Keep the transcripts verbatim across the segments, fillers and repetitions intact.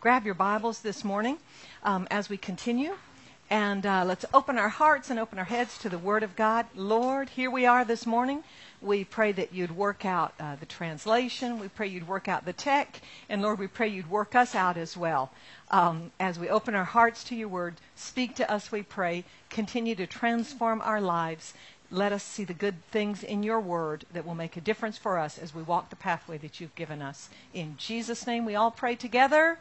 grab your Bibles this morning um, as we continue. And uh, let's open our hearts and open our heads to the Word of God. Lord, here we are this morning. We pray that you'd work out uh, the translation. We pray you'd work out the tech. And Lord, we pray you'd work us out as well. Um, as we open our hearts to your Word, speak to us, we pray. Continue to transform our lives. Let us see the good things in your Word that will make a difference for us as we walk the pathway that you've given us. In Jesus' name we all pray together.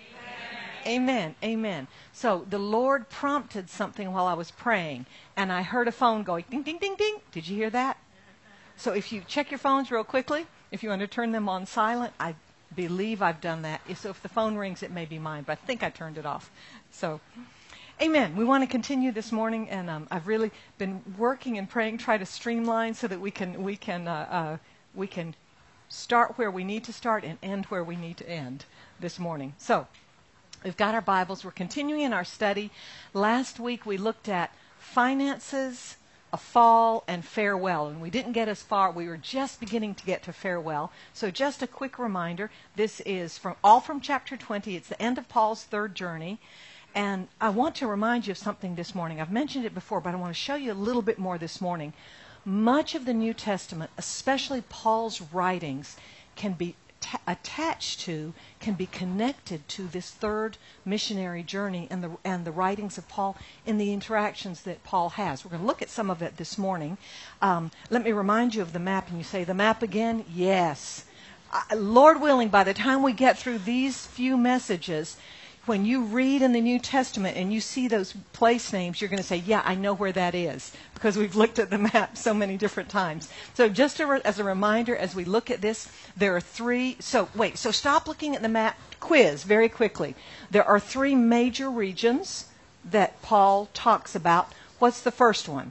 Amen. Amen. So the Lord prompted something while I was praying, and I heard a phone going ding, ding, ding, ding. Did you hear that? So if you check your phones real quickly, if you want to turn them on silent, I believe I've done that. So if the phone rings, it may be mine, but I think I turned it off. So, amen. We want to continue this morning, and um, I've really been working and praying, try to streamline so that we can we can uh, uh, we can start where we need to start and end where we need to end this morning. So. We've got our Bibles. We're continuing in our study. Last week we looked at finances, a fall, and farewell. And we didn't get as far. We were just beginning to get to farewell. So just a quick reminder. This is from all from chapter twenty. It's the end of Paul's third journey. And I want to remind you of something this morning. I've mentioned it before, but I want to show you a little bit more this morning. Much of the New Testament, especially Paul's writings, can be T- attached to, can be connected to this third missionary journey and the and the writings of Paul in the interactions that Paul has. We're going to look at some of it this morning. Um, let me remind you of the map. And you say, the map again? Yes. Uh, Lord willing, by the time we get through these few messages, when you read in the New Testament and you see those place names, you're going to say, yeah, I know where that is, because we've looked at the map so many different times. So just a re- as a reminder, as we look at this, there are three. So wait, so stop looking at the map. Quiz very quickly. There are three major regions that Paul talks about. What's the first one?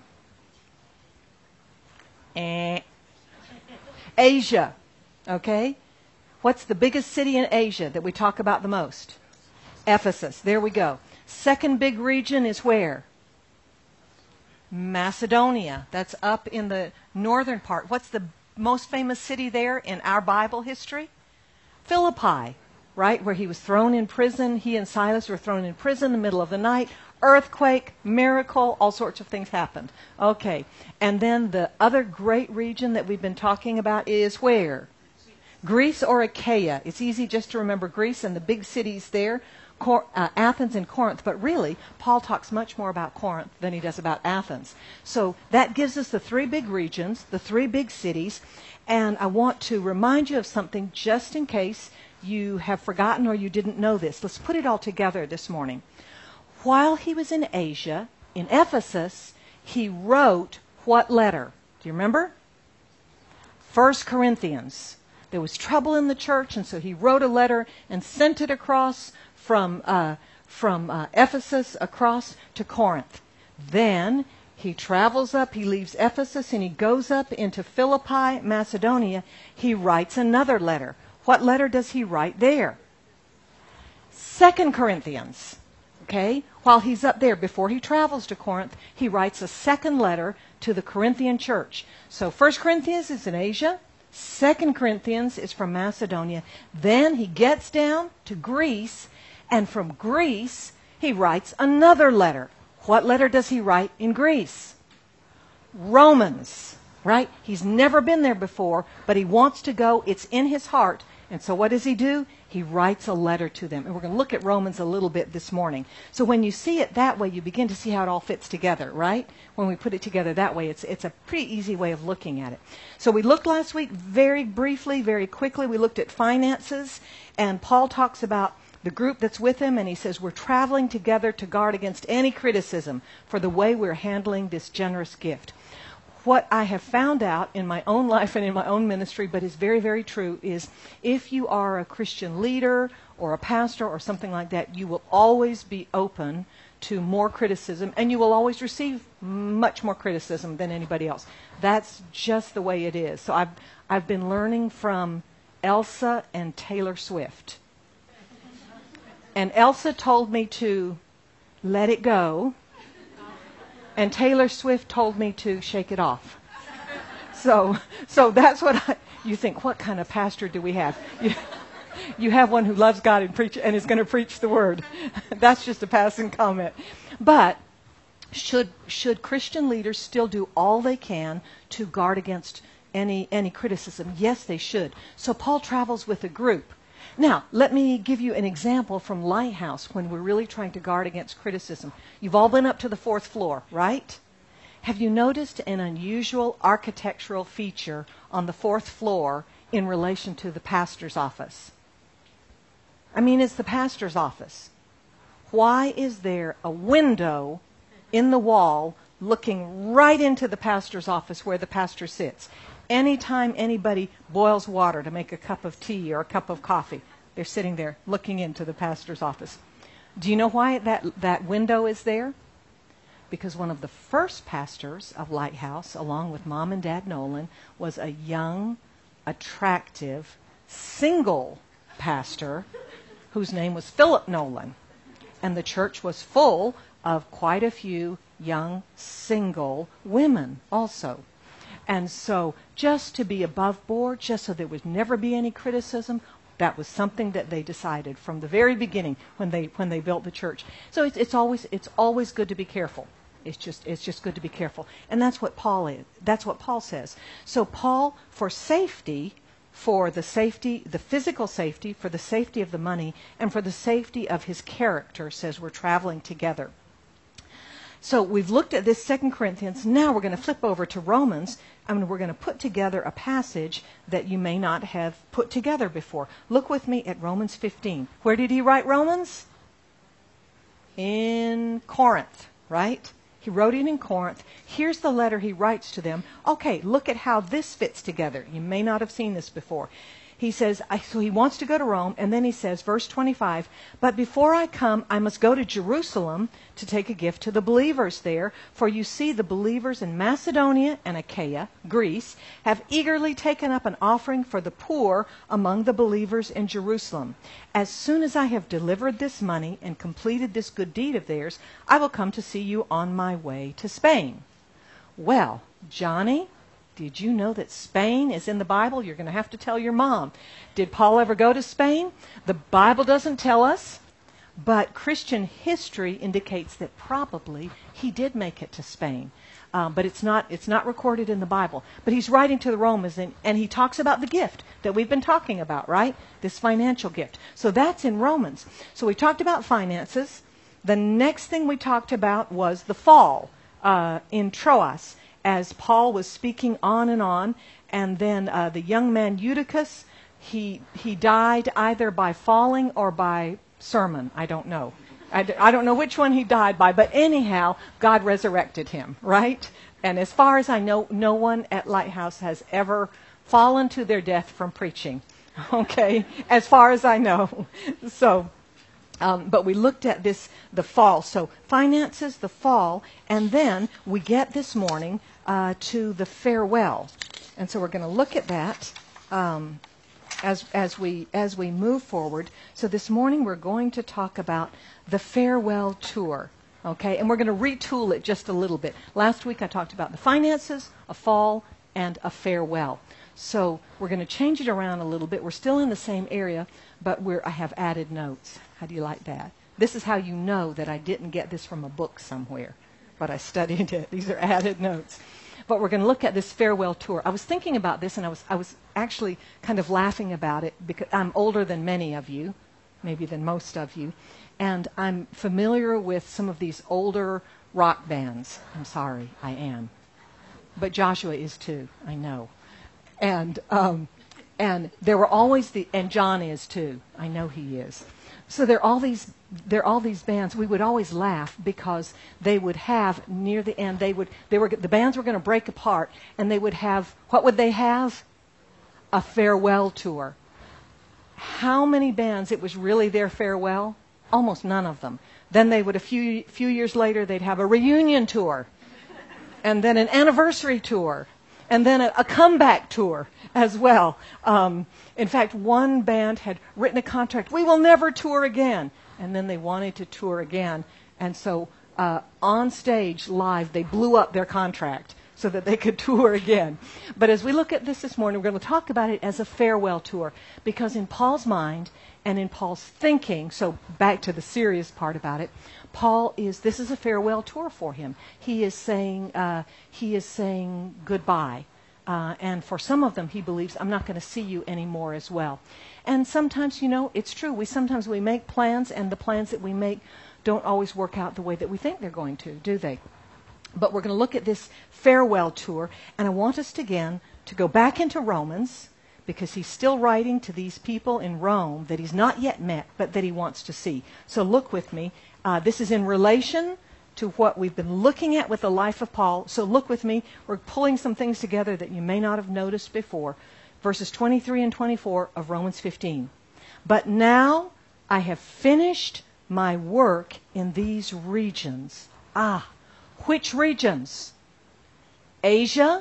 Eh. Asia. Okay? What's the biggest city in Asia that we talk about the most? Ephesus. There we go. Second big region is where? Macedonia. That's up in the northern part. What's the most famous city there in our Bible history? Philippi, right? Where he was thrown in prison. He and Silas were thrown in prison in the middle of the night. Earthquake, miracle, all sorts of things happened. Okay. And then the other great region that we've been talking about is where? Greece or Achaia. It's easy just to remember Greece and the big cities there. Cor- uh, Athens and Corinth, but really, Paul talks much more about Corinth than he does about Athens. So that gives us the three big regions, the three big cities, and I want to remind you of something just in case you have forgotten or you didn't know this. Let's put it all together this morning. While he was in Asia, in Ephesus, he wrote what letter? Do you remember? First Corinthians. There was trouble in the church, and so he wrote a letter and sent it across from uh, from uh, Ephesus across to Corinth. Then he travels up, he leaves Ephesus, and he goes up into Philippi, Macedonia. He writes another letter. What letter does he write there? Second Corinthians. Okay? While he's up there, before he travels to Corinth, he writes a second letter to the Corinthian church. So First Corinthians is in Asia. Second Corinthians is from Macedonia. Then he gets down to Greece, and from Greece, he writes another letter. What letter does he write in Greece? Romans, right? He's never been there before, but he wants to go. It's in his heart. And so what does he do? He writes a letter to them. And we're going to look at Romans a little bit this morning. So when you see it that way, you begin to see how it all fits together, right? When we put it together that way, it's it's a pretty easy way of looking at it. So we looked last week very briefly, very quickly. We looked at finances, and Paul talks about the group that's with him, and he says, we're traveling together to guard against any criticism for the way we're handling this generous gift. What I have found out in my own life and in my own ministry, but is very, very true, is if you are a Christian leader or a pastor or something like that, you will always be open to more criticism, and you will always receive much more criticism than anybody else. That's just the way it is. So I've I've been learning from Elsa and Taylor Swift. And Elsa told me to let it go, and Taylor Swift told me to shake it off. So, so that's what I, you think, what kind of pastor do we have? You, You have one who loves God and preach and is going to preach the word. That's just a passing comment. But should should Christian leaders still do all they can to guard against any any criticism? Yes, they should. So Paul travels with a group. Now, let me give you an example from Lighthouse when we're really trying to guard against criticism. You've all been up to the fourth floor, right? Have you noticed an unusual architectural feature on the fourth floor in relation to the pastor's office? I mean, it's the pastor's office. Why is there a window in the wall looking right into the pastor's office where the pastor sits? Anytime anybody boils water to make a cup of tea or a cup of coffee, they're sitting there looking into the pastor's office. Do you know why that, that window is there? Because one of the first pastors of Lighthouse, along with Mom and Dad Nolan, was a young, attractive, single pastor whose name was Philip Nolan. And the church was full of quite a few young, single women also. And so just to be above board, just so there would never be any criticism, that was something that they decided from the very beginning when they when they built the church. So it's, it's always it's always good to be careful. It's just it's just good to be careful, and that's what Paul is. That's what Paul says. So Paul, for safety, for the safety, the physical safety, for the safety of the money, and for the safety of his character, says we're traveling together. So we've looked at this Second Corinthians. Now we're going to flip over to Romans, and we're going to put together a passage that you may not have put together before. Look with me at Romans fifteen. Where did he write Romans? In Corinth, right? He wrote it in Corinth. Here's the letter he writes to them. Okay, look at how this fits together. You may not have seen this before. He says, I, so he wants to go to Rome, and then he says, verse twenty-five, but before I come, I must go to Jerusalem to take a gift to the believers there. For you see, the believers in Macedonia and Achaia, Greece, have eagerly taken up an offering for the poor among the believers in Jerusalem. As soon as I have delivered this money and completed this good deed of theirs, I will come to see you on my way to Spain. Well, Johnny, did you know that Spain is in the Bible? You're going to have to tell your mom. Did Paul ever go to Spain? The Bible doesn't tell us, but Christian history indicates that probably he did make it to Spain. Um, but it's not it's not recorded in the Bible. But he's writing to the Romans, and, and he talks about the gift that we've been talking about, right? This financial gift. So that's in Romans. So we talked about finances. The next thing we talked about was the fall uh, in Troas, as Paul was speaking on and on, and then uh, the young man Eutychus, he he died either by falling or by sermon. I don't know. I, d- I don't know which one he died by, but anyhow, God resurrected him, right? And as far as I know, no one at Lighthouse has ever fallen to their death from preaching, okay, as far as I know. So, um, but we looked at this, the fall. So finances, the fall, and then we get this morning uh, to the farewell. And so we're going to look at that um, as as we as we move forward. So this morning we're going to talk about the farewell tour, okay? And we're going to retool it just a little bit. Last week I talked about the finances, a fall, and a farewell. So we're going to change it around a little bit. We're still in the same area, but we're I have added notes. How do you like that? This is how you know that I didn't get this from a book somewhere, but I studied it. These are added notes. But we're going to look at this farewell tour. I was thinking about this, and I was I was actually kind of laughing about it because I'm older than many of you, maybe than most of you, and I'm familiar with some of these older rock bands. I'm sorry, I am. But Joshua is too, I know. And um, and there were always the, and John is too. I know he is. So there are all these there are all these bands. We would always laugh because they would have near the end they would they were the bands were going to break apart, and they would have, what would they have? A farewell tour. How many bands it was really their farewell? Almost none of them. Then they would a few few years later they'd have a reunion tour, and then an anniversary tour, and then a, a comeback tour as well. Um, in fact, one band had written a contract, we will never tour again. And then they wanted to tour again. And so uh, on stage, live, they blew up their contract. so that they could tour again. But as we look at this this morning, we're going to talk about it as a farewell tour, because in Paul's mind and in Paul's thinking, so back to the serious part about it, Paul is, this is a farewell tour for him. He is saying, uh, he is saying goodbye. Uh, and for some of them, he believes, I'm not going to see you anymore as well. And sometimes, you know, it's true. We sometimes we make plans, and the plans that we make don't always work out the way that we think they're going to, do they? But we're going to look at this farewell tour, and I want us to, again to go back into Romans, because he's still writing to these people in Rome that he's not yet met, but that he wants to see. So look with me. Uh, this is in relation to what we've been looking at with the life of Paul. So look with me. We're pulling some things together that you may not have noticed before. Verses twenty-three and twenty-four of Romans fifteen. But now I have finished my work in these regions. Ah, which regions? Asia,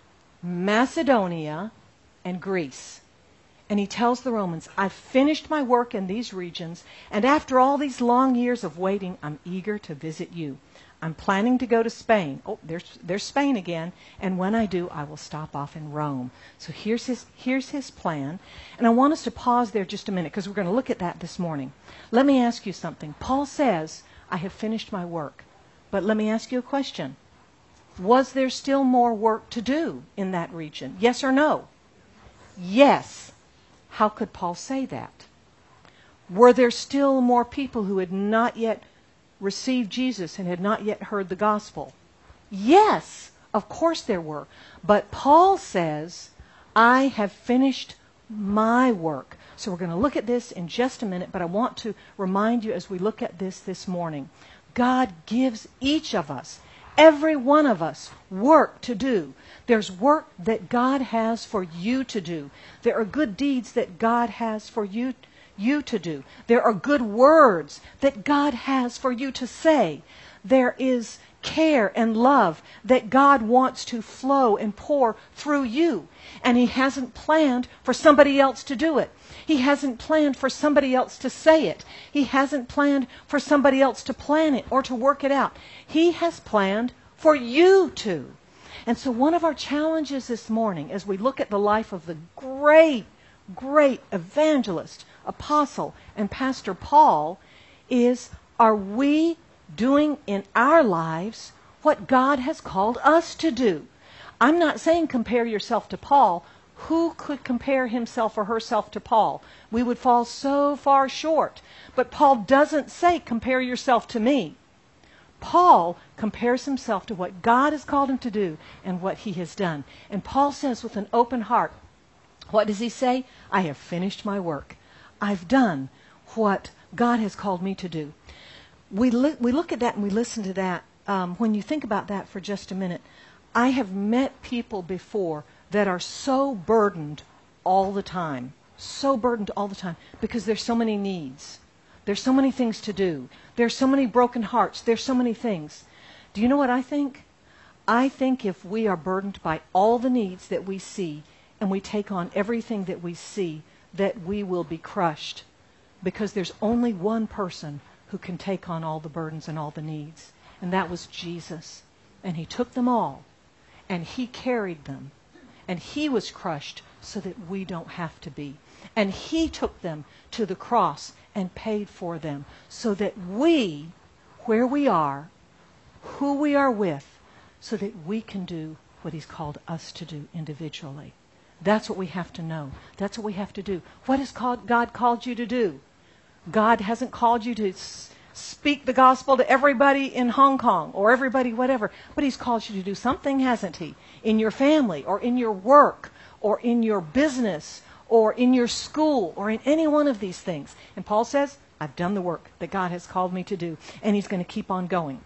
Macedonia, and Greece. And he tells the Romans, I've finished my work in these regions, and after all these long years of waiting, I'm eager to visit you. I'm planning to go to Spain. Oh, there's there's Spain again. And when I do, I will stop off in Rome. So here's his here's his plan. And I want us to pause there just a minute, because we're going to look at that this morning. Let me ask you something. Paul says, I have finished my work. But let me ask you a question. Was there still more work to do in that region? Yes or no? Yes. How could Paul say that? Were there still more people who had not yet received Jesus and had not yet heard the gospel? Yes, of course there were. But Paul says, I have finished my work. So we're going to look at this in just a minute, but I want to remind you as we look at this this morning, God gives each of us, every one of us, work to do. There's work that God has for you to do. There are good deeds that God has for you, you to do. There are good words that God has for you to say. There is care and love that God wants to flow and pour through you. And He hasn't planned for somebody else to do it. He hasn't planned for somebody else to say it. He hasn't planned for somebody else to plan it or to work it out. He has planned for you to. And so one of our challenges this morning, as we look at the life of the great, great evangelist, apostle, and pastor Paul, is, are we doing in our lives what God has called us to do? I'm not saying compare yourself to Paul. Who could compare himself or herself to Paul? We would fall so far short. But Paul doesn't say compare yourself to me. Paul compares himself to what God has called him to do and what he has done. And Paul says with an open heart, what does he say? I have finished my work. I've done what God has called me to do. We, li- we look at that and we listen to that. Um, when you think about that for just a minute, I have met people before that are so burdened all the time, so burdened all the time because there's so many needs. There's so many things to do. There's so many broken hearts. There's so many things. Do you know what I think? I think if we are burdened by all the needs that we see and we take on everything that we see, that we will be crushed, because there's only one person who can take on all the burdens and all the needs, and that was Jesus. And He took them all, and He carried them, and He was crushed so that we don't have to be. And He took them to the cross and paid for them so that we, where we are, who we are with, so that we can do what He's called us to do individually. That's what we have to know. That's what we have to do. What has called, God called you to do? God hasn't called you to s- speak the gospel to everybody in Hong Kong or everybody whatever, but He's called you to do something, hasn't He? In your family or in your work or in your business or in your school or in any one of these things. And Paul says, I've done the work that God has called me to do, and He's going to keep on going.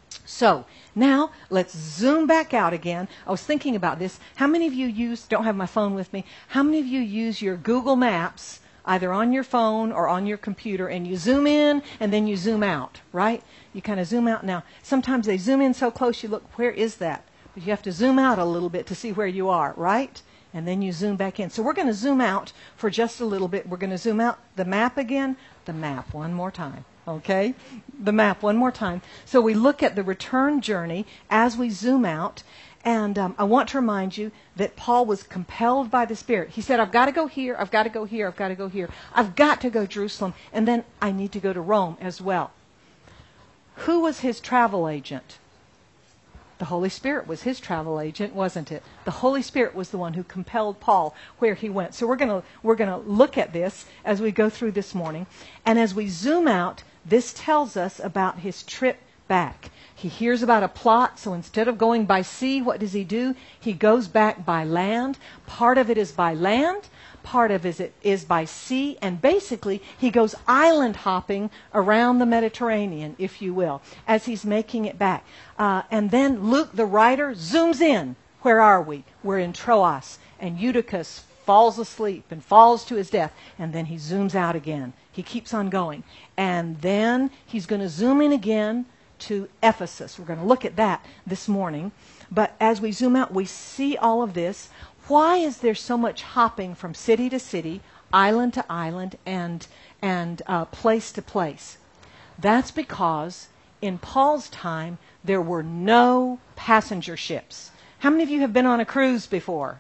So now let's zoom back out again. I was thinking about this. How many of you use, don't have my phone with me, how many of you use your Google Maps either on your phone or on your computer, and you zoom in and then you zoom out, right? You kind of zoom out. Now, sometimes they zoom in so close you look, where is that? But you have to zoom out a little bit to see where you are, right? And then you zoom back in. So we're going to zoom out for just a little bit. We're going to zoom out the map again, the map one more time. Okay? The map one more time. So we look at the return journey as we zoom out, And um, I want to remind you that Paul was compelled by the Spirit. He said, I've got to go here, I've got to go here, I've got to go here. I've got to go to Jerusalem, and then I need to go to Rome as well. Who was his travel agent? The Holy Spirit was his travel agent, wasn't it? The Holy Spirit was the one who compelled Paul where he went. So we're going to we're going to look at this as we go through this morning. And as we zoom out, this tells us about his trip back. He hears about a plot, so instead of going by sea, what does he do? He goes back by land. Part of it is by land, part of it is by sea, and basically he goes island hopping around the Mediterranean, if you will, as he's making it back. Uh, and then Luke, the writer, zooms in. Where are we? We're in Troas, and Eutychus falls asleep and falls to his death, and then he zooms out again. He keeps on going. And then he's going to zoom in again to Ephesus. We're going to look at that this morning. But as we zoom out, we see all of this. Why is there so much hopping from city to city, island to island, and, and uh, place to place? That's because in Paul's time, there were no passenger ships. How many of you have been on a cruise before?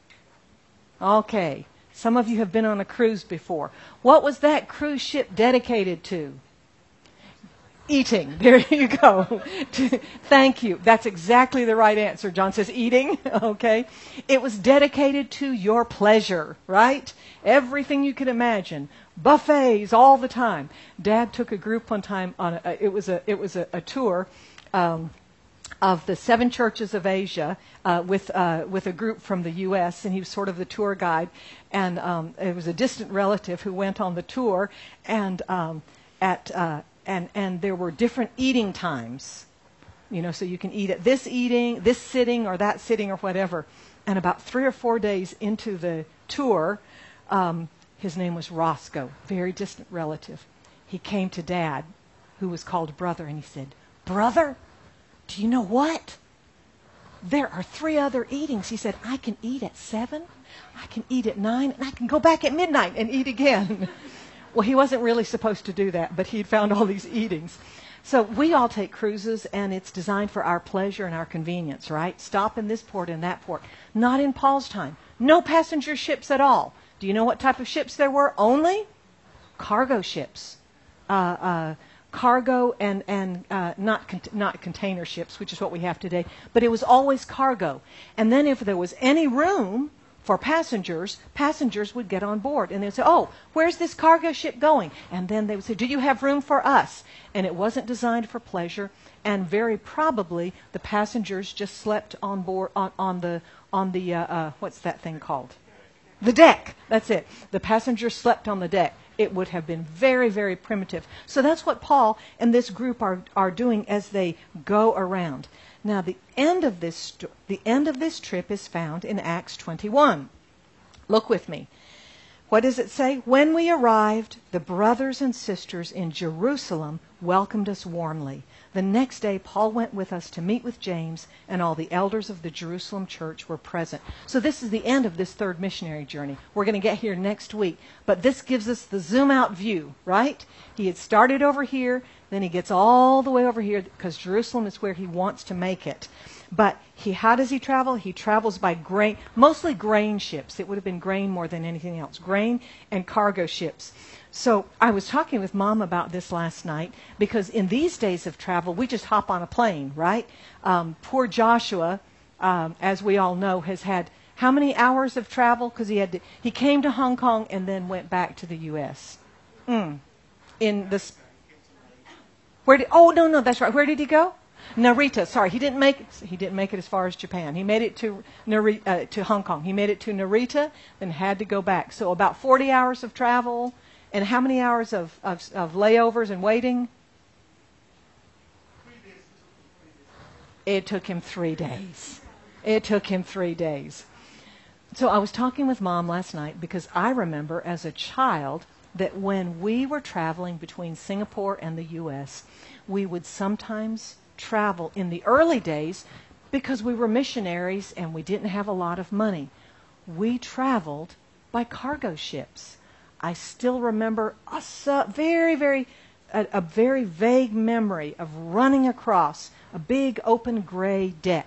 Okay. Some of you have been on a cruise before. What was that cruise ship dedicated to? Eating. There you go. Thank you. That's exactly the right answer. John says eating. Okay. It was dedicated to your pleasure, right? Everything you could imagine. Buffets all the time. Dad took a group one time on a, it was a it was a, a tour um, of the seven churches of Asia uh, with uh, with a group from the U S, and he was sort of the tour guide. And um, it was a distant relative who went on the tour, and um, at uh, And and there were different eating times, you know, so you can eat at this eating, this sitting, or that sitting, or whatever. And about three or four days into the tour, um, his name was Roscoe, very distant relative. He came to Dad, who was called Brother, and he said, "Brother, do you know what? There are three other eatings." He said, "I can eat at seven, I can eat at nine, and I can go back at midnight and eat again." Well, he wasn't really supposed to do that, but he'd found all these eatings. So we all take cruises, and it's designed for our pleasure and our convenience, right? Stop in this port and that port. Not in Paul's time. No passenger ships at all. Do you know what type of ships there were? Only cargo ships. Uh, uh, cargo and, and uh, not, con- not container ships, which is what we have today. But it was always cargo. And then if there was any room for passengers, passengers would get on board. And they'd say, "Oh, where's this cargo ship going?" And then they would say, "Do you have room for us?" And it wasn't designed for pleasure. And very probably the passengers just slept on board, on, on the, on the uh, uh, what's that thing called? The deck. That's it. The passengers slept on the deck. It would have been very, very primitive. So that's what Paul and this group are, are doing as they go around. Now, the end of this sto- the end of this trip is found in Acts twenty-one. Look with me. What does it say? "When we arrived, the brothers and sisters in Jerusalem welcomed us warmly. The next day, Paul went with us to meet with James, and all the elders of the Jerusalem church were present." So this is the end of this third missionary journey. We're going to get here next week. But this gives us the zoom-out view, right? He had started over here, then he gets all the way over here, because Jerusalem is where he wants to make it. But he, how does he travel? He travels by grain, mostly grain ships. It would have been grain more than anything else. Grain and cargo ships. So I was talking with Mom about this last night, because in these days of travel, we just hop on a plane, right? Um, poor Joshua, um, as we all know, has had how many hours of travel? Because he had to, he came to Hong Kong and then went back to the U S Mm. In this, where did? Oh no, no, that's right. Where did he go? Narita. Sorry, he didn't make it, he didn't make it as far as Japan. He made it to Narita, uh, to Hong Kong. He made it to Narita, then had to go back. So about forty hours of travel. And how many hours of, of, of layovers and waiting? It took him three days. It took him three days. So I was talking with Mom last night, because I remember as a child that when we were traveling between Singapore and the U S, we would sometimes travel in the early days, because we were missionaries and we didn't have a lot of money. We traveled by cargo ships. I still remember a su- very, very, a, a very vague memory of running across a big open gray deck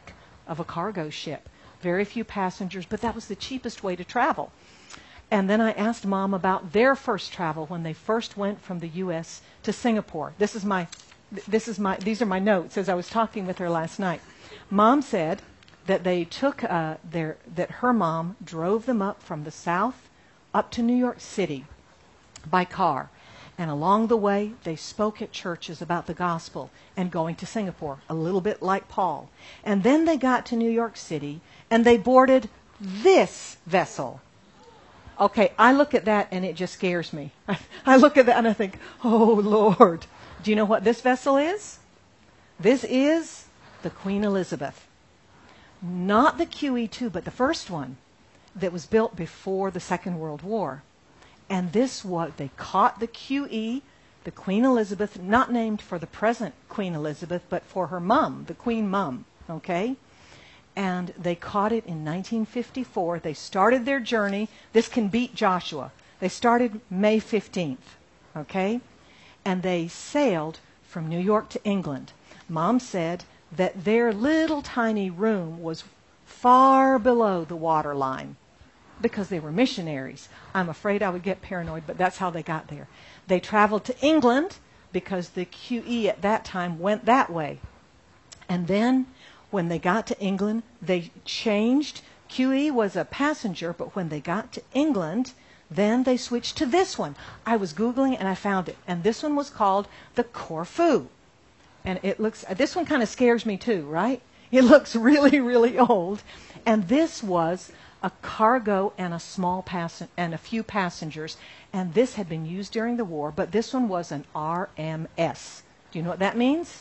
of a cargo ship. Very few passengers, but that was the cheapest way to travel. And then I asked Mom about their first travel when they first went from the U S to Singapore. This is my, this is my, these are my notes as I was talking with her last night. Mom said that they took uh, their, that her mom drove them up from the south up to New York City by car. And along the way, they spoke at churches about the gospel and going to Singapore, a little bit like Paul. And then they got to New York City and they boarded this vessel. Okay, I look at that and it just scares me. I, I look at that and I think, oh, Lord. Do you know what this vessel is? This is the Queen Elizabeth. Not the Q E two, but the first one that was built before the Second World War. And this was, they caught the Q E, the Queen Elizabeth, not named for the present Queen Elizabeth, but for her mum, the Queen Mum, okay? And they caught it in nineteen fifty-four. They started their journey. This can beat Joshua. They started May fifteenth, okay? And they sailed from New York to England. Mom said that their little tiny room was far below the water line because they were missionaries. I'm afraid I would get paranoid, but that's how they got there. They traveled to England because the Q E at that time went that way. And then when they got to England, they changed. Q E was a passenger, but when they got to England, then they switched to this one. I was Googling and I found it. And this one was called the Corfu. And it looks, this one kind of scares me too, right? It looks really, really old. And this was a cargo and a small passen- and a few passengers. And this had been used during the war, but this one was an R M S. Do you know what that means?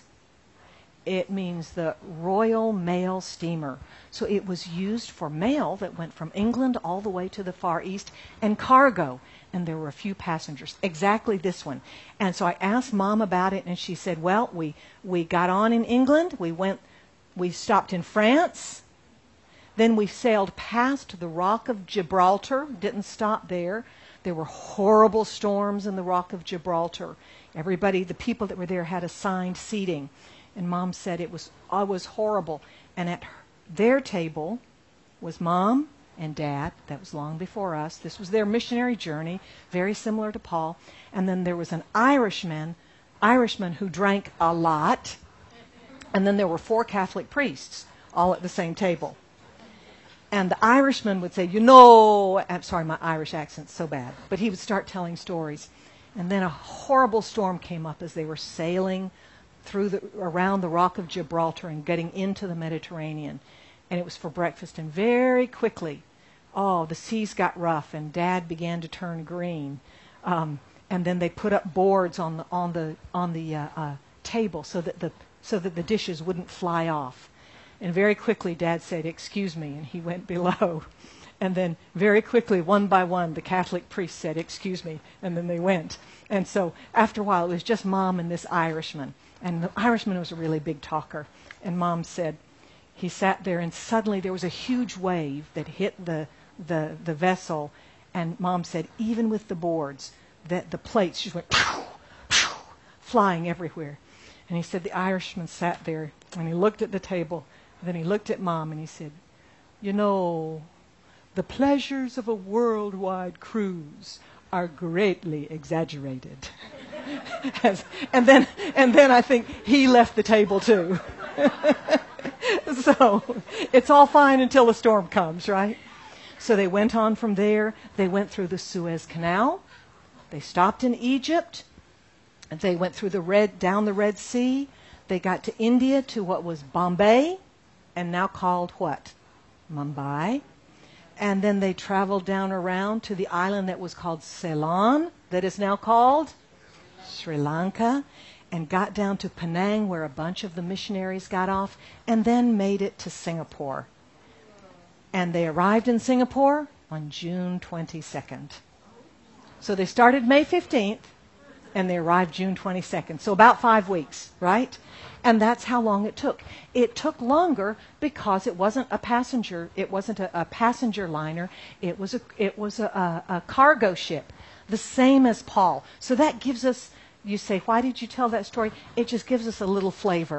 It means the Royal Mail Steamer. So it was used for mail that went from England all the way to the Far East and cargo. And there were a few passengers. Exactly this one. And so I asked Mom about it and she said, well, we, we got on in England. We went, we stopped in France. Then we sailed past the Rock of Gibraltar. Didn't stop there. There were horrible storms in the Rock of Gibraltar. Everybody, the people that were there had assigned seating. And Mom said it was, oh, it was horrible. And at her, their table was Mom and Dad. That was long before us. This was their missionary journey, very similar to Paul. And then there was an Irishman, Irishman who drank a lot. And then there were four Catholic priests, all at the same table. And the Irishman would say, you know, I'm sorry, my Irish accent's so bad. But he would start telling stories. And then a horrible storm came up as they were sailing through the, around the Rock of Gibraltar and getting into the Mediterranean. And it was for breakfast. And very quickly, oh, the seas got rough and Dad began to turn green. Um, and then they put up boards on the on the on the uh, uh, table so that the so that the dishes wouldn't fly off. And very quickly, Dad said, "Excuse me," and he went below. And then very quickly, one by one, the Catholic priest said, "Excuse me," and then they went. And so after a while, it was just Mom and this Irishman. And the Irishman was a really big talker. And Mom said, he sat there and suddenly there was a huge wave that hit the, the, the vessel. And Mom said, even with the boards, that the plates just went pow, pow, flying everywhere. And he said the Irishman sat there and he looked at the table. And then he looked at Mom and he said, you know, the pleasures of a worldwide cruise are greatly exaggerated. As, and then and then I think he left the table too. So it's all fine until the storm comes, right? So they went on from there. They went through the Suez Canal. They stopped in Egypt. And they went through the Red, down the Red Sea. They got to India, to what was Bombay, and now called what? Mumbai. And then they traveled down around to the island that was called Ceylon, that is now called Sri Lanka, and got down to Penang, where a bunch of the missionaries got off, and then made it to Singapore. And they arrived in Singapore on June twenty-second. So they started May fifteenth, and they arrived June twenty-second. So about five weeks, right? And that's how long it took. It took longer because it wasn't a passenger. It wasn't a, a passenger liner. It was a it was a, a, a cargo ship, the same as Paul. So that gives us. You say, why did you tell that story? It just gives us a little flavor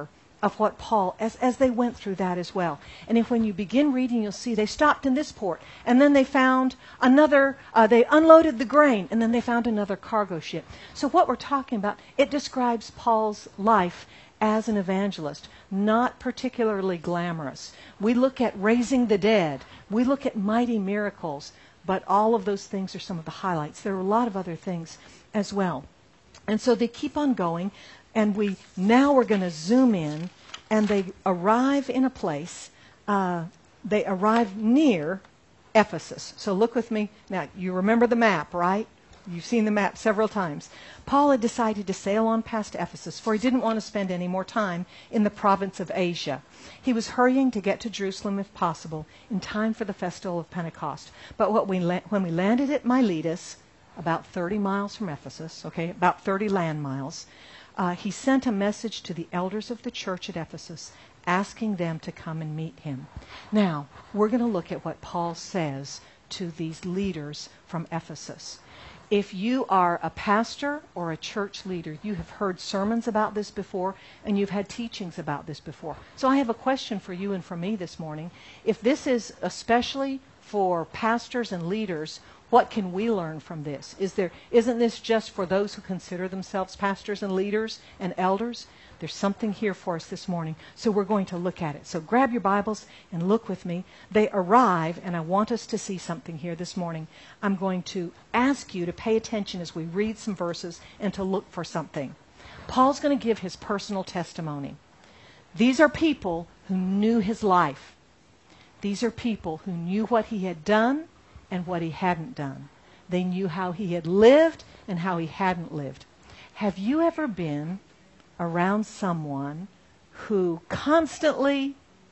of what Paul, as, as they went through that as well. And if when you begin reading, you'll see they stopped in this port, and then they found another, uh, they unloaded the grain, and then they found another cargo ship. So what we're talking about, it describes Paul's life as an evangelist, not particularly glamorous. We look at raising the dead. We look at mighty miracles, but all of those things are some of the highlights. There are a lot of other things as well. And so they keep on going, and we now we're going to zoom in, and they arrive in a place, uh, they arrive near Ephesus. So look with me. Now, you remember the map, right? You've seen the map several times. Paul had decided to sail on past Ephesus, for he didn't want to spend any more time in the province of Asia. He was hurrying to get to Jerusalem, if possible, in time for the festival of Pentecost. But what we la- when we landed at Miletus, about thirty miles from Ephesus, okay, about thirty land miles, uh, he sent a message to the elders of the church at Ephesus, asking them to come and meet him. Now, we're going to look at what Paul says to these leaders from Ephesus. If you are a pastor or a church leader, you have heard sermons about this before, and you've had teachings about this before. So I have a question for you and for me this morning. If this is especially for pastors and leaders, what can we learn from this? Is there, isn't this just for those who consider themselves pastors and leaders and elders? There's something here for us this morning, so we're going to look at it. So grab your Bibles and look with me. They arrive, and I want us to see something here this morning. I'm going to ask you to pay attention as we read some verses and to look for something. Paul's going to give his personal testimony. These are people who knew his life. These are people who knew what he had done and what he hadn't done. They knew how he had lived and how he hadn't lived. Have you ever been around someone who constantly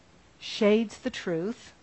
shades the truth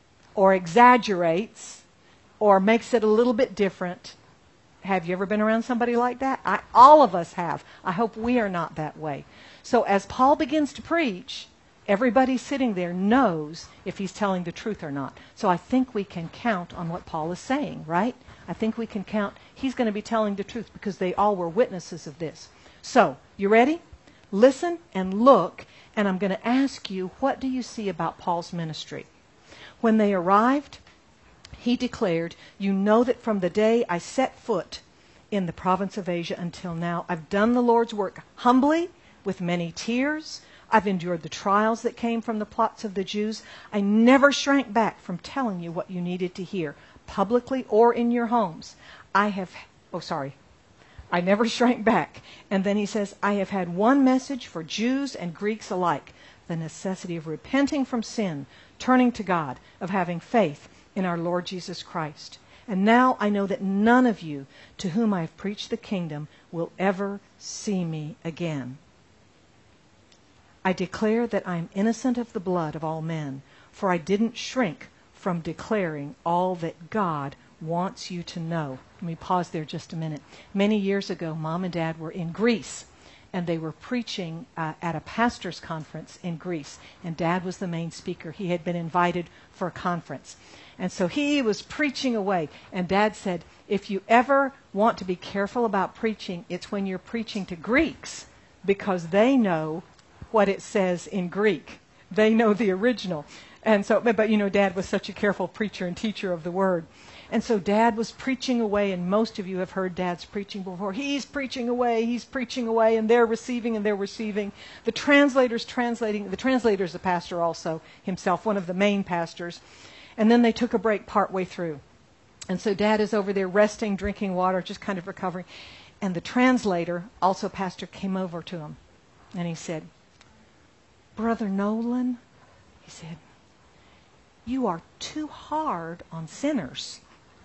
or exaggerates or makes it a little bit different? Have you ever been around somebody like that? I, all of us have. I hope we are not that way. So as Paul begins to preach, everybody sitting there knows if he's telling the truth or not. So I think we can count on what Paul is saying, right? I think we can count. He's going to be telling the truth because they all were witnesses of this. So, you ready? Listen and look, and I'm going to ask you, what do you see about Paul's ministry? When they arrived, he declared, "You know that from the day I set foot in the province of Asia until now, I've done the Lord's work humbly, with many tears. I've endured the trials that came from the plots of the Jews. I never shrank back from telling you what you needed to hear, publicly or in your homes. I have, oh sorry, I never shrank back." And then he says, "I have had one message for Jews and Greeks alike, the necessity of repenting from sin, turning to God, of having faith in our Lord Jesus Christ. And now I know that none of you to whom I have preached the kingdom will ever see me again. I declare that I am innocent of the blood of all men, for I didn't shrink from declaring all that God wants you to know." Let me pause there just a minute. Many years ago, Mom and Dad were in Greece, and they were preaching uh, at a pastor's conference in Greece, and Dad was the main speaker. He had been invited for a conference. And so he was preaching away, and Dad said, if you ever want to be careful about preaching, it's when you're preaching to Greeks, because they know what it says in Greek. They know the original. And so, but, but you know, Dad was such a careful preacher and teacher of the Word. And so Dad was preaching away, and most of you have heard Dad's preaching before. He's preaching away, he's preaching away, and they're receiving and they're receiving. The translator's translating. The translator's a pastor also himself, one of the main pastors. And then they took a break partway through. And so Dad is over there resting, drinking water, just kind of recovering. And the translator, also pastor, came over to him. And he said, "Brother Nolan," he said, "you are too hard on sinners."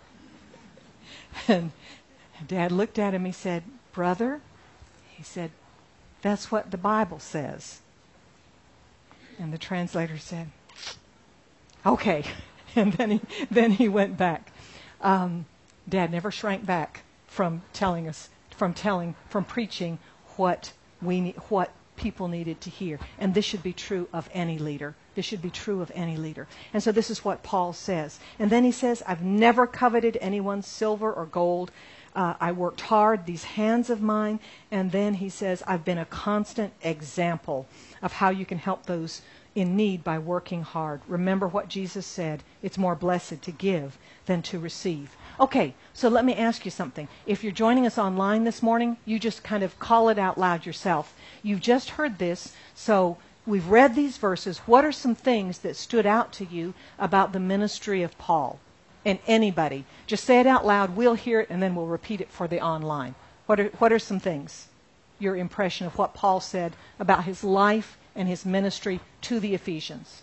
And Dad looked at him, he said, "Brother," he said, "that's what the Bible says." And the translator said, "Okay." And then he, then he went back. Um, Dad never shrank back from telling us, from telling, from preaching what we need, what people needed to hear. And this should be true of any leader. This should be true of any leader. And so this is what Paul says. And then he says, "I've never coveted anyone's silver or gold. uh, I worked hard, these hands of mine. And then he says, I've been a constant example of how you can help those in need by working hard. Remember what Jesus said, it's more blessed to give than to receive. Okay, so let me ask you something. If you're joining us online this morning, you just kind of call it out loud yourself. You've just heard this, so we've read these verses. What are some things that stood out to you about the ministry of Paul? And anybody, just say it out loud, we'll hear it, and then we'll repeat it for the online. What are, what are some things, your impression of what Paul said about his life and his ministry to the Ephesians?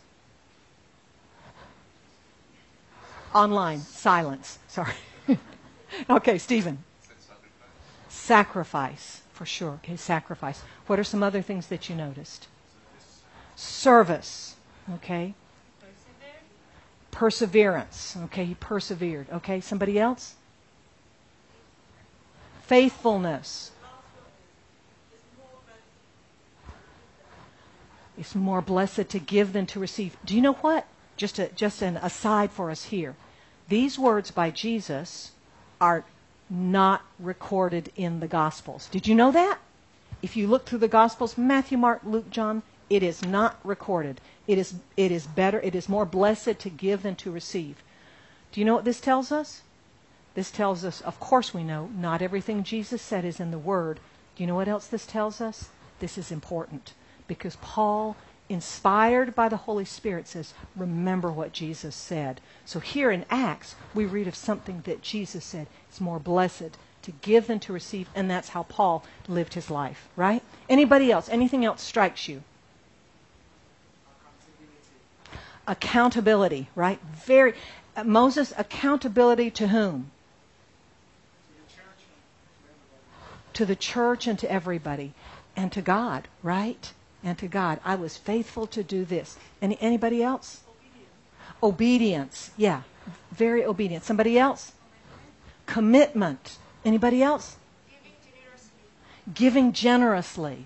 Online, silence. Sorry. Okay, Stephen. Sacrifice. Sacrifice, for sure. Okay, sacrifice. What are some other things that you noticed? Service. Okay. Perseverance. Okay, he persevered. Okay, somebody else? Faithfulness. It's more blessed to give than to receive. Do you know what? Just, a, just an aside for us here. These words by Jesus are not recorded in the Gospels. Did you know that? If you look through the Gospels, Matthew, Mark, Luke, John, it is not recorded. It is, it is better, it is more blessed to give than to receive. Do you know what this tells us? This tells us, of course we know, not everything Jesus said is in the Word. Do you know what else this tells us? This is important. Because Paul, inspired by the Holy Spirit, says, remember what Jesus said. So here in Acts, we read of something that Jesus said. It's more blessed to give than to receive, and that's how Paul lived his life, right? Anybody else? Anything else strikes you? Accountability, right? Very uh, Moses, accountability to whom? To the church and to everybody. And to God, right? And to God. I was faithful to do this. Any anybody else? Obedience. Obedience. Yeah. Very obedient. Somebody else? Commitment. Anybody else? Giving generously. Giving generously.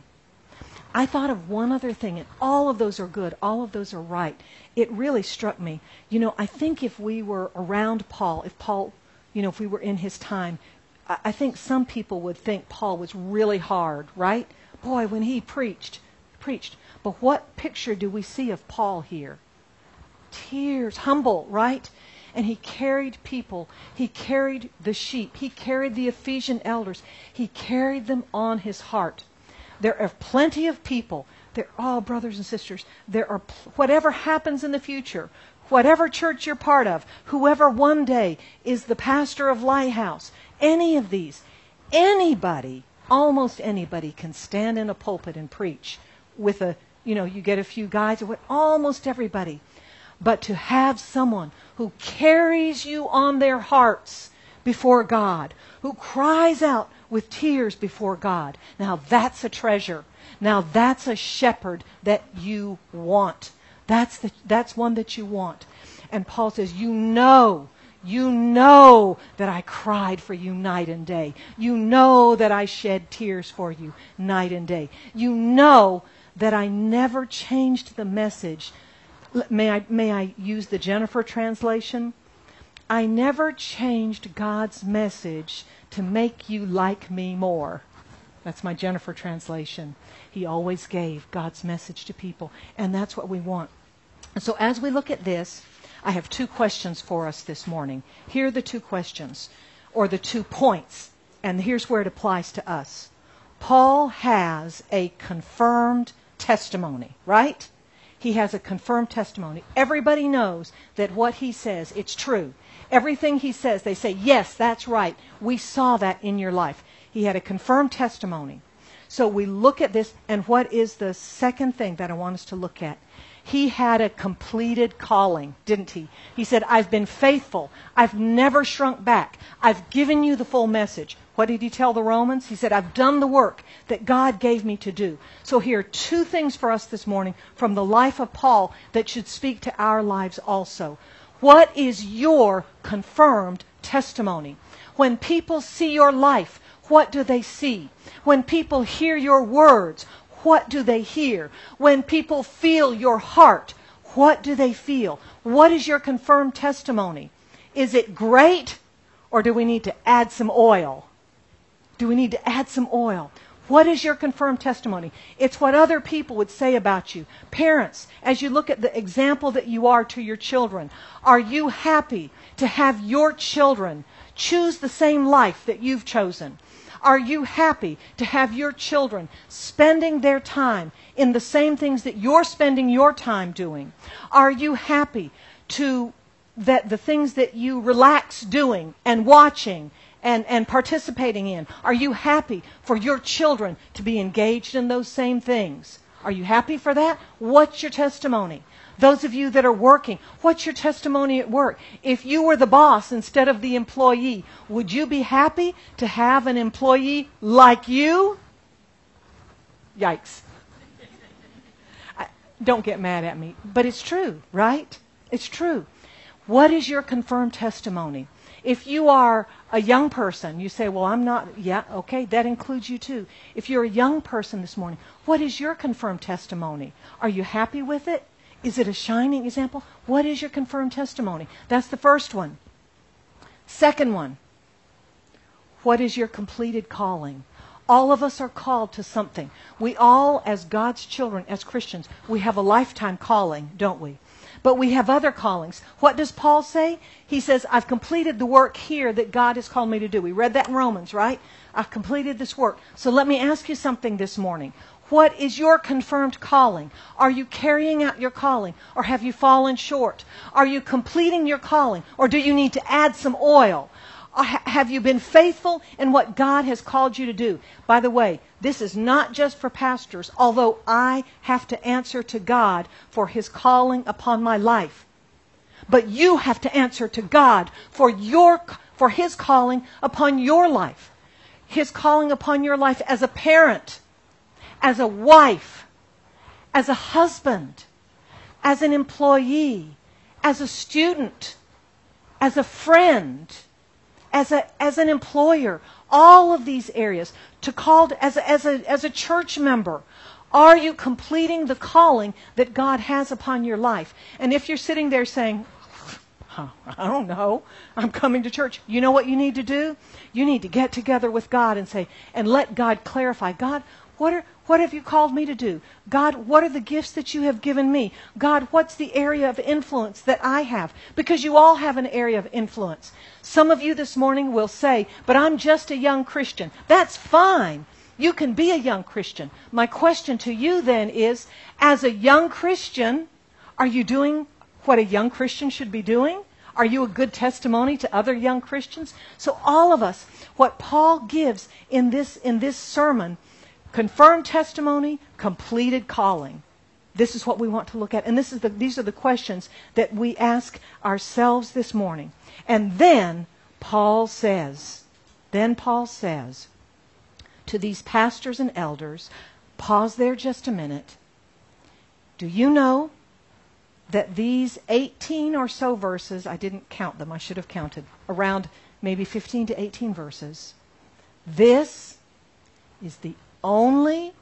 I thought of one other thing, and all of those are good. All of those are right. It really struck me. You know, I think if we were around Paul, if Paul, you know, if we were in his time, I, I think some people would think Paul was really hard, right? Boy, when he preached, preached. But what picture do we see of Paul here? Tears, humble, right? And he carried people. He carried the sheep. He carried the Ephesian elders. He carried them on his heart. There are plenty of people. They're all brothers and sisters. There are, whatever happens in the future, whatever church you're part of, whoever one day is the pastor of Lighthouse, any of these, anybody, almost anybody can stand in a pulpit and preach with a, you know, you get a few guys, or what, almost everybody. But to have someone who carries you on their hearts before God, who cries out with tears before God. Now that's a treasure. Now that's a shepherd that you want. That's the, that's one that you want. And Paul says, you know, you know that I cried for you night and day. You know that I shed tears for you night and day. You know that I never changed the message. May I, may I use the Jennifer translation? I never changed God's message to make you like me more. That's my Jennifer translation. He always gave God's message to people, and that's what we want. So as we look at this, I have two questions for us this morning. Here are the two questions, or the two points, and here's where it applies to us. Paul has a confirmed testimony, right? He has a confirmed testimony. Everybody knows that what he says, it's true. Everything he says, they say, yes, that's right. We saw that in your life. He had a confirmed testimony. So we look at this, and what is the second thing that I want us to look at? He had a completed calling, didn't he? He said, I've been faithful. I've never shrunk back. I've given you the full message. What did he tell the Romans? He said, I've done the work that God gave me to do. So here are two things for us this morning from the life of Paul that should speak to our lives also. What is your confirmed testimony? When people see your life, what do they see? When people hear your words, what do they hear? When people feel your heart, what do they feel? What is your confirmed testimony? Is it great, or do we need to add some oil? Do we need to add some oil? What is your confirmed testimony? It's what other people would say about you. Parents, as you look at the example that you are to your children, are you happy to have your children choose the same life that you've chosen? Are you happy to have your children spending their time in the same things that you're spending your time doing? Are you happy to that the things that you relax doing and watching and, and participating in, are you happy for your children to be engaged in those same things? Are you happy for that? What's your testimony? Those of you that are working, what's your testimony at work? If you were the boss instead of the employee, would you be happy to have an employee like you? Yikes. I, don't get mad at me, but it's true, right? It's true. What is your confirmed testimony? If you are a young person, you say, well, I'm not, yeah, okay, that includes you too. If you're a young person this morning, what is your confirmed testimony? Are you happy with it? Is it a shining example? What is your confirmed testimony? That's the first one. Second one, what is your completed calling? All of us are called to something. We all, as God's children, as Christians, we have a lifetime calling, don't we? But we have other callings. What does Paul say? He says, I've completed the work here that God has called me to do. We read that in Romans, right? I've completed this work. So let me ask you something this morning. What is your confirmed calling? Are you carrying out your calling, or have you fallen short? Are you completing your calling, or do you need to add some oil? Have you been faithful in what God has called you to do? By the way, this is not just for pastors, although I have to answer to God for His calling upon my life. But you have to answer to God for your for His calling upon your life. His calling upon your life as a parent, as a wife, as a husband, as an employee, as a student, as a friend, as a as an employer, all of these areas, to called as a, as a as a church member. Are you completing the calling that God has upon your life? And if you're sitting there saying, huh, I don't know, I'm coming to church, you know what you need to do? You need to get together with God and say, and let God clarify, God, what are What have you called me to do? God, what are the gifts that you have given me? God, what's the area of influence that I have? Because you all have an area of influence. Some of you this morning will say, but I'm just a young Christian. That's fine. You can be a young Christian. My question to you then is, as a young Christian, are you doing what a young Christian should be doing? Are you a good testimony to other young Christians? So all of us, what Paul gives in this in this sermon, confirmed testimony, completed calling. This is what we want to look at. And this is the, these are the questions that we ask ourselves this morning. And then Paul says, then Paul says to these pastors and elders, pause there just a minute. Do you know that these eighteen or so verses, I didn't count them, I should have counted, around maybe fifteen to eighteen verses, this is the only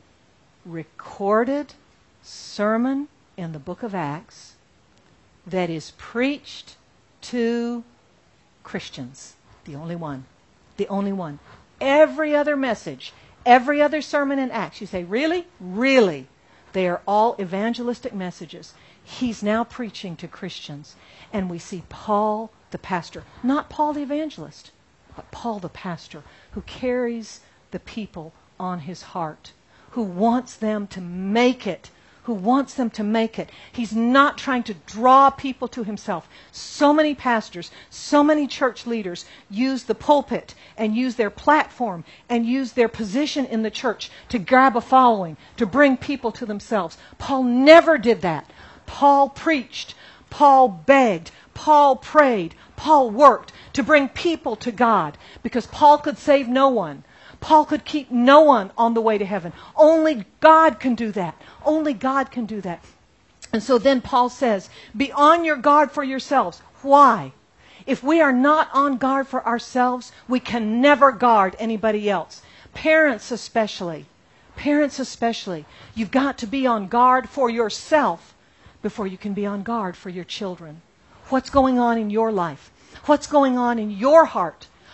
recorded sermon in the book of Acts that is preached to Christians. The only one. The only one. Every other message, every other sermon in Acts, you say, really? Really? They are all evangelistic messages. He's now preaching to Christians. And we see Paul the pastor, not Paul the evangelist, but Paul the pastor, who carries the people on his heart, who wants them to make it, who wants them to make it. He's not trying to draw people to himself. So many pastors, so many church leaders use the pulpit and use their platform and use their position in the church to grab a following, to bring people to themselves. Paul never did that. Paul preached, Paul begged, Paul prayed, Paul worked to bring people to God, because Paul could save no one. Paul could keep no one on the way to heaven. Only God can do that. Only God can do that. And so then Paul says, be on your guard for yourselves. Why? If we are not on guard for ourselves, we can never guard anybody else. Parents especially. Parents especially. You've got to be on guard for yourself before you can be on guard for your children. What's going on in your life? What's going on in your heart?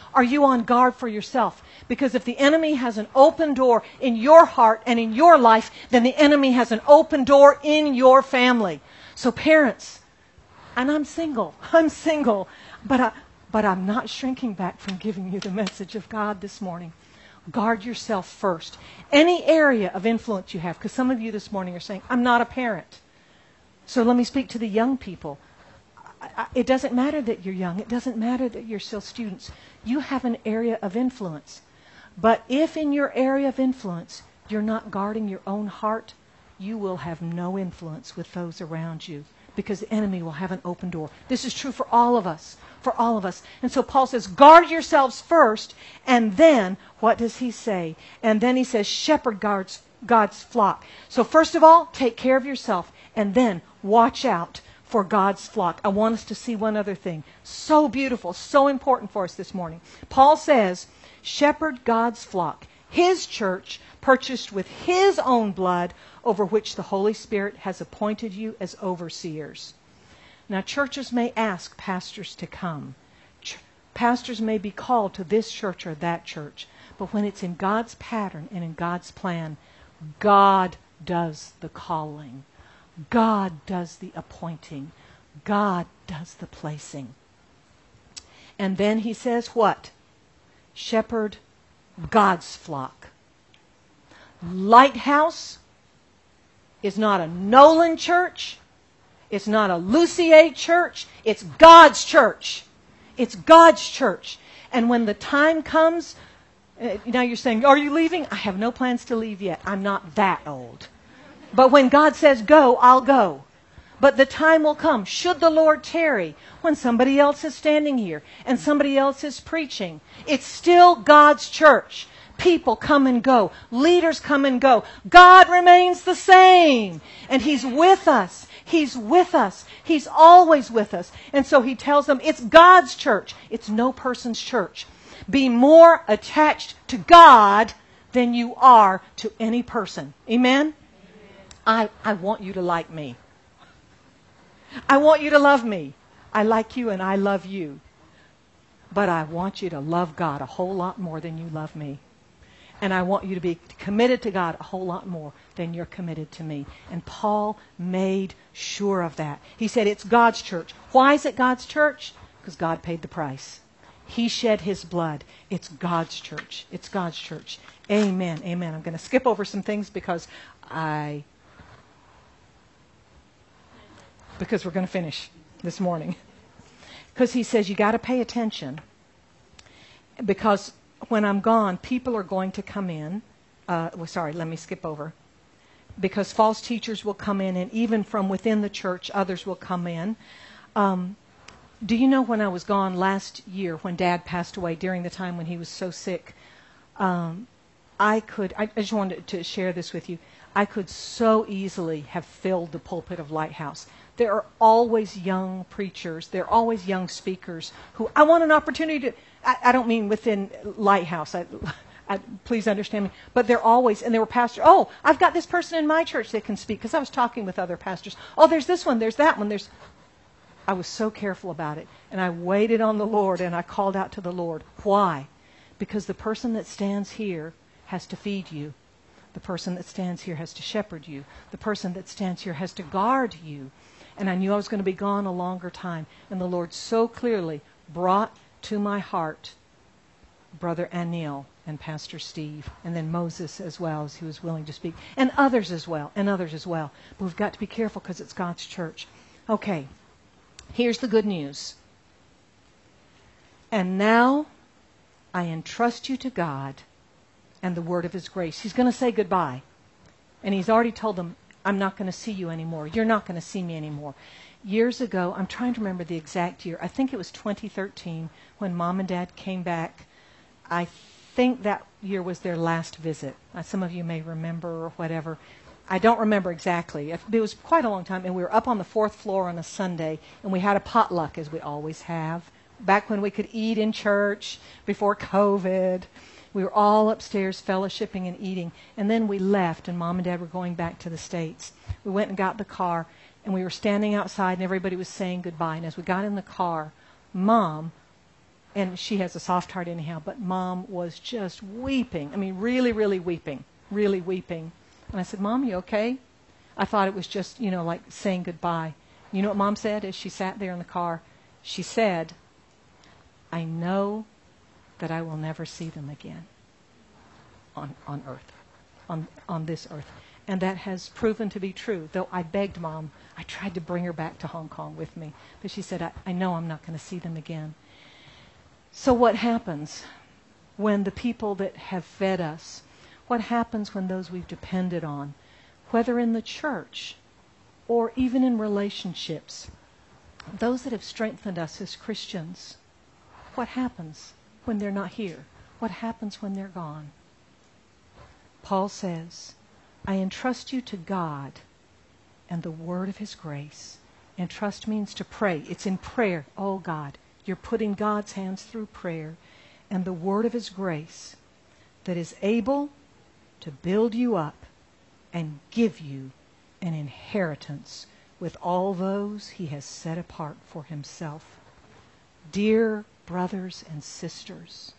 Are you on guard for yourself? Because if the enemy has an open door in your heart and in your life, then the enemy has an open door in your family. So parents, and I'm single, I'm single, but, I, but I'm not shrinking back from giving you the message of God this morning. Guard yourself first. Any area of influence you have, because some of you this morning are saying, I'm not a parent. So let me speak to the young people. I, I, it doesn't matter that you're young. It doesn't matter that you're still students. You have an area of influence. But if in your area of influence you're not guarding your own heart, you will have no influence with those around you, because the enemy will have an open door. This is true for all of us. For all of us. And so Paul says, guard yourselves first, and then, what does he say? And then he says, shepherd God's, God's flock. So first of all, take care of yourself, and then watch out for God's flock. I want us to see one other thing. So beautiful, so important for us this morning. Paul says, shepherd God's flock, His church, purchased with His own blood, over which the Holy Spirit has appointed you as overseers. Now, churches may ask pastors to come. Ch- pastors may be called to this church or that church. But when it's in God's pattern and in God's plan, God does the calling. God does the appointing. God does the placing. And then he says what? Shepherd God's flock. Lighthouse is not a Nolan church. It's not a Lucier church. It's God's church. It's God's church. And when the time comes, uh, now you're saying, are you leaving? I have no plans to leave yet. I'm not that old. But when God says go, I'll go. But the time will come, should the Lord tarry, when somebody else is standing here and somebody else is preaching. It's still God's church. People come and go. Leaders come and go. God remains the same. And He's with us. He's with us. He's always with us. And so He tells them it's God's church. It's no person's church. Be more attached to God than you are to any person. Amen? I, I want you to like me. I want you to love me. I like you and I love you. But I want you to love God a whole lot more than you love me. And I want you to be committed to God a whole lot more than you're committed to me. And Paul made sure of that. He said it's God's church. Why is it God's church? Because God paid the price. He shed His blood. It's God's church. It's God's church. Amen. Amen. I'm going to skip over some things because I... Because we're going to finish this morning. Because he says you got to pay attention. Because when I'm gone, people are going to come in. Uh, well, sorry, let me skip over. Because false teachers will come in, and even from within the church, others will come in. Um, do you know when I was gone last year, when Dad passed away, during the time when he was so sick, um, I could, I, I just wanted to share this with you. I could so easily have filled the pulpit of Lighthouse. There are always young preachers. There are always young speakers who, I want an opportunity to, I, I don't mean within Lighthouse. I, I, please understand me. But they're always, and they were pastors. Oh, I've got this person in my church that can speak. Because I was talking with other pastors. Oh, there's this one, there's that one. There's. I was so careful about it. And I waited on the Lord and I called out to the Lord. Why? Because the person that stands here has to feed you. The person that stands here has to shepherd you. The person that stands here has to guard you. And I knew I was going to be gone a longer time. And the Lord so clearly brought to my heart Brother Anil and Pastor Steve, and then Moses as well, as he was willing to speak, and others as well, and others as well. But we've got to be careful because it's God's church. Okay, here's the good news. And now I entrust you to God and the word of His grace. He's going to say goodbye. And He's already told them, I'm not going to see you anymore. You're not going to see me anymore. Years ago, I'm trying to remember the exact year. I think it was twenty thirteen when Mom and Dad came back. I think that year was their last visit. Uh, some of you may remember or whatever. I don't remember exactly. It was quite a long time. And we were up on the fourth floor on a Sunday, and we had a potluck, as we always have. Back when we could eat in church before COVID. We were all upstairs fellowshipping and eating. And then we left, and Mom and Dad were going back to the States. We went and got the car, and we were standing outside, and everybody was saying goodbye. And as we got in the car, Mom and she has a soft heart anyhow, but Mom was just weeping. I mean, really, really weeping, really weeping. And I said, Mom, you okay? I thought it was just, you know, like saying goodbye. You know what Mom said as she sat there in the car? She said, I know that I will never see them again on, on earth, on, on this earth. And that has proven to be true. Though I begged Mom, I tried to bring her back to Hong Kong with me. But she said, I, I know I'm not going to see them again. So what happens when the people that have fed us, what happens when those we've depended on, whether in the church or even in relationships, those that have strengthened us as Christians, what happens when they're not here? What happens when they're gone? Paul says, I entrust you to God and the word of his grace. Entrust means to pray. It's in prayer. Oh God, you're putting God's hands through prayer and the word of his grace that is able to build you up and give you an inheritance with all those he has set apart for himself. Dear brothers and sisters,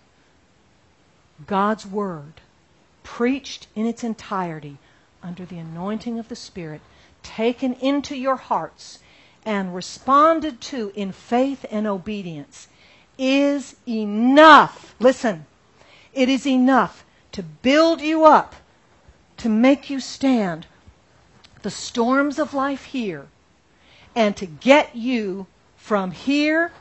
God's word, preached in its entirety under the anointing of the Spirit, taken into your hearts and responded to in faith and obedience, is enough. Listen, it is enough to build you up, to make you stand the storms of life here, and to get you from here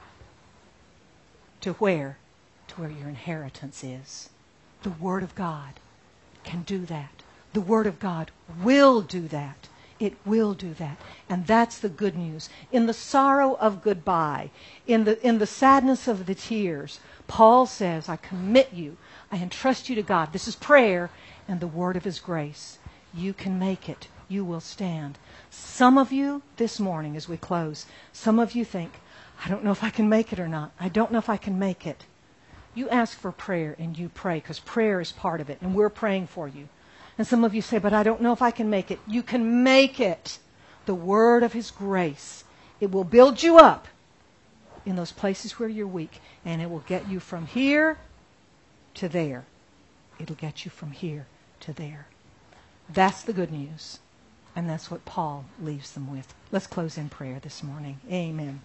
to where? To where your inheritance is. The Word of God can do that. The Word of God will do that. It will do that. And that's the good news. In the sorrow of goodbye, in the, in the sadness of the tears, Paul says, I commit you, I entrust you to God. This is prayer and the word of his grace. You can make it. You will stand. Some of you this morning as we close, some of you think, I don't know if I can make it or not. I don't know if I can make it. You ask for prayer and you pray, because prayer is part of it, and we're praying for you. And some of you say, but I don't know if I can make it. You can make it. The word of his grace. It will build you up in those places where you're weak, and it will get you from here to there. It'll get you from here to there. That's the good news. And that's what Paul leaves them with. Let's close in prayer this morning. Amen.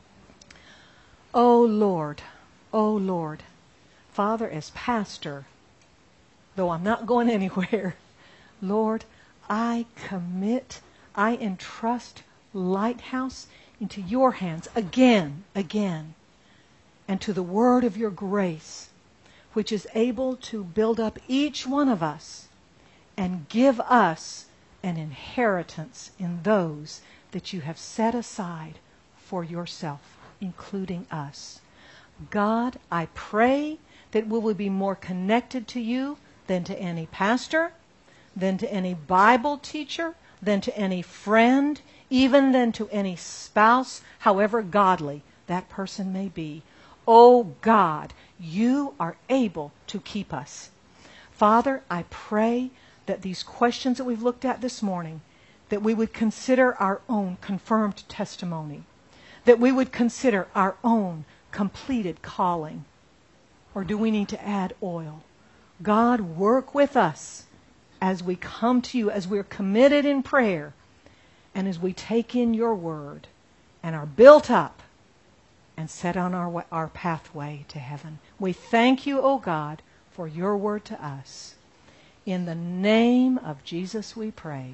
Oh Lord, oh Lord, Father, as pastor, though I'm not going anywhere, Lord, I commit, I entrust Lighthouse into your hands again, again, and to the word of your grace, which is able to build up each one of us and give us an inheritance in those that you have set aside for yourself, including us. God, I pray that we will be more connected to you than to any pastor, than to any Bible teacher, than to any friend, even than to any spouse, however godly that person may be. Oh God, you are able to keep us. Father, I pray that these questions that we've looked at this morning, that we would consider our own confirmed testimony, that we would consider our own completed calling. Or do we need to add oil? God, work with us as we come to you, as we're committed in prayer, and as we take in your word and are built up and set on our, our pathway to heaven. We thank you, O God, for your word to us. In the name of Jesus we pray.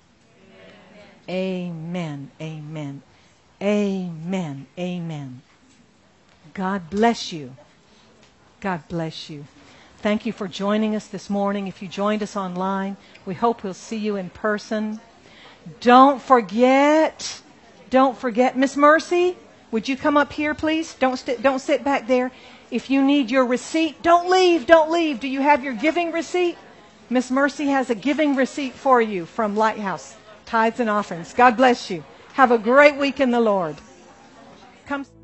Amen. Amen. Amen. Amen. God bless you. God bless you. Thank you for joining us this morning. If you joined us online, we hope we'll see you in person. Don't forget, don't forget, Miss Mercy, would you come up here, please? Don't st- don't sit back there. If you need your receipt, don't leave, don't leave. Do you have your giving receipt? Miss Mercy has a giving receipt for you from Lighthouse, tithes and offerings. God bless you. Have a great week in the Lord. Come.